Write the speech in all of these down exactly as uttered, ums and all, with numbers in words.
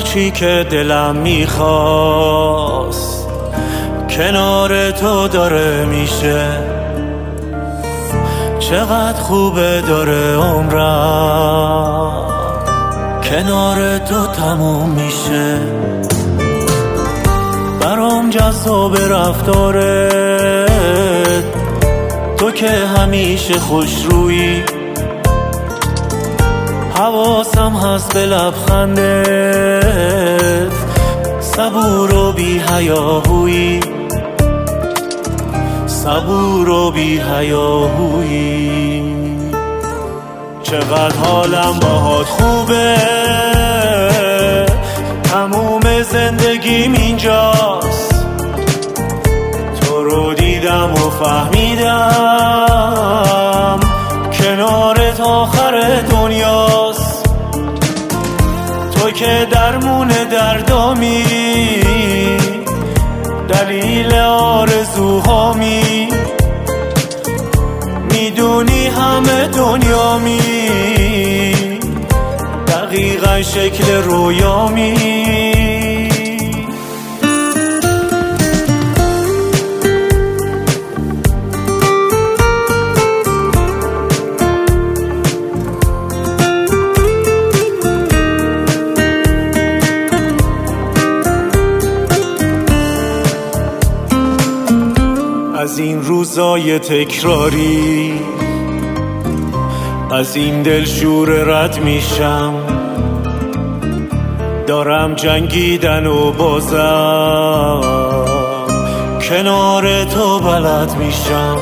چی که دلم میخواست کنار تو داره میشه. چقدر خوبه داره عمرم کنار تو تموم میشه. برام جذاب رفتارت، تو که همیشه خوش رویی. حواسم هست به لبخندت، صبور و بی حیاهویی، صبور و بی حیاهویی. چقدر حالم باهات خوبه، تموم زندگیم اینجاست. تو رو دیدم و فهمیدم کنارت آخر دنیاست. تو که درمون دردامی، دلیل آرزوهامی، میدونی همه دنیامی، دقیقا شکل رویامی. از این روزای تکراری، از این دلشور رد میشم. دارم جنگیدن و بازم کنار تو بلد میشم.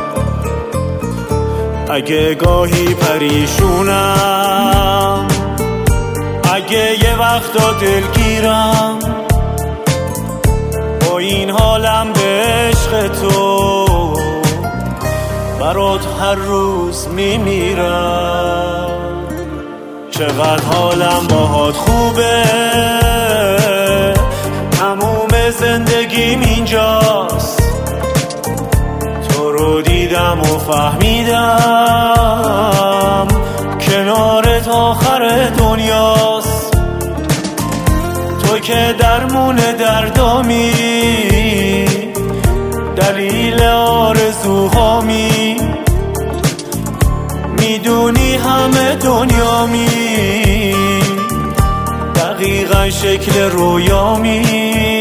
اگه گاهی پریشونم، اگه یه وقتا دلگیرم، با این حالم به عشق تو برات هر روز میمیرم. چقدر حالم باهات خوبه، تموم زندگیم اینجاست. تو رو دیدم و فهمیدم کنارت آخر دنیاست. تو که درمون دردامی، دلیل آرزوهامی، میدونی همه دنیامی، دقیقا شکل رویامی.